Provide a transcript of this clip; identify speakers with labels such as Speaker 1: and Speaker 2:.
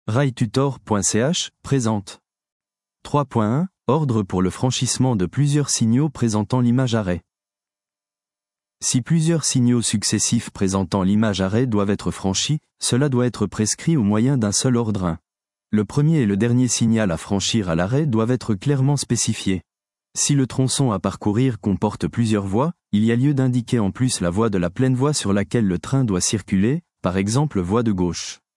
Speaker 1: railtutor.ch présente 3.1 Ordre pour le franchissement de plusieurs signaux présentant l'image arrêt. Si plusieurs signaux successifs présentant l'image arrêt doivent être franchis, cela doit être prescrit au moyen d'un seul ordre 1. Le premier et le dernier signal à franchir à l'arrêt doivent être clairement spécifiés. Si le tronçon à parcourir comporte plusieurs voies, il y a lieu d'indiquer en plus la voie de la pleine voie sur laquelle le train doit circuler, par exemple voie de gauche.